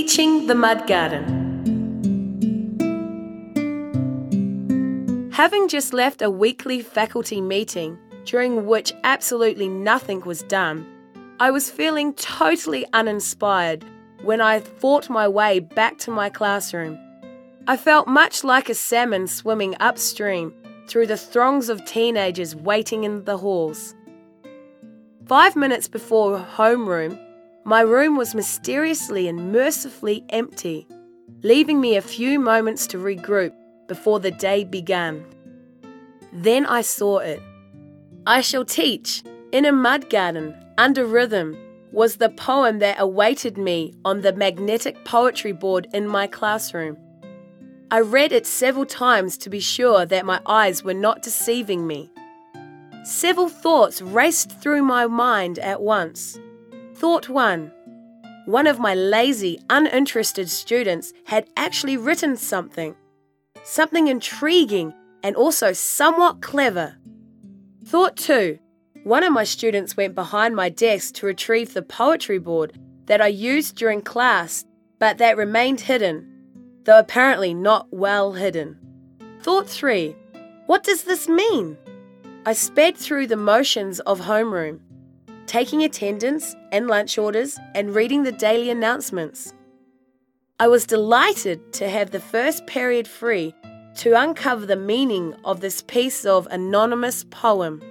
Teaching the Mud Garden. Having just left a weekly faculty meeting, during which absolutely nothing was done, I was feeling totally uninspired when I fought my way back to my classroom. I felt much like a salmon swimming upstream through the throngs of teenagers waiting in the halls. 5 minutes before homeroom, my room was mysteriously and mercifully empty, leaving me a few moments to regroup before the day began. Then I saw it. I Shall Teach in a Mud Garden Under Rhythm was the poem that awaited me on the magnetic poetry board in my classroom. I read it several times to be sure that my eyes were not deceiving me. Several thoughts raced through my mind at once. Thought 1. One of my lazy, uninterested students had actually written something intriguing and also somewhat clever. Thought 2. One of my students went behind my desk to retrieve the poetry board that I used during class, but that remained hidden, though apparently not well hidden. Thought 3. What does this mean? I sped through the motions of homeroom, taking attendance and lunch orders and reading the daily announcements. I was delighted to have the first period free to uncover the meaning of this piece of anonymous poem.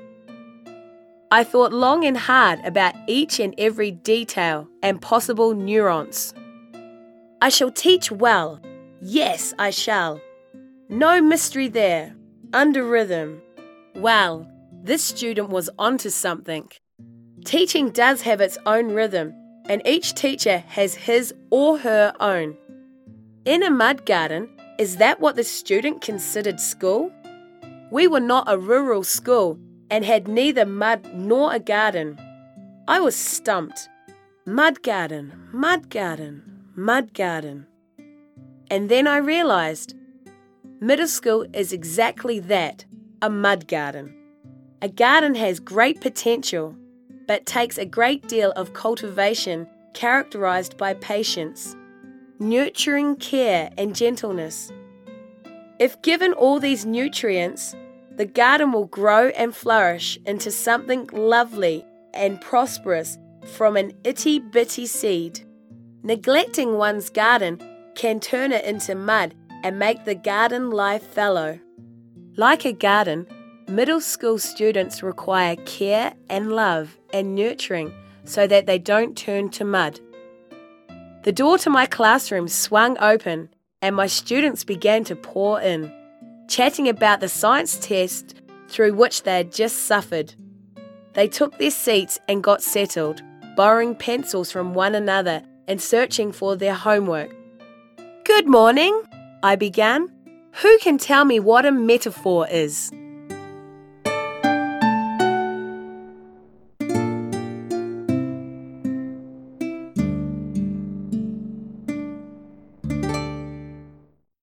I thought long and hard about each and every detail and possible nuance. I shall teach well. Yes, I shall. No mystery there. Under rhythm. Well, this student was onto something. Teaching does have its own rhythm, and each teacher has his or her own. In a mud garden, is that what the student considered school? We were not a rural school and had neither mud nor a garden. I was stumped. Mud garden, mud garden, mud garden. And then I realised, middle school is exactly that, a mud garden. A garden has great potential, but takes a great deal of cultivation characterised by patience, nurturing care and gentleness. If given all these nutrients, the garden will grow and flourish into something lovely and prosperous from an itty-bitty seed. Neglecting one's garden can turn it into mud and make the garden lie fallow. Like a garden, middle school students require care and love and nurturing so that they don't turn to mud. The door to my classroom swung open and my students began to pour in, chatting about the science test through which they had just suffered. They took their seats and got settled, borrowing pencils from one another and searching for their homework. "Good morning," I began. "Who can tell me what a metaphor is?"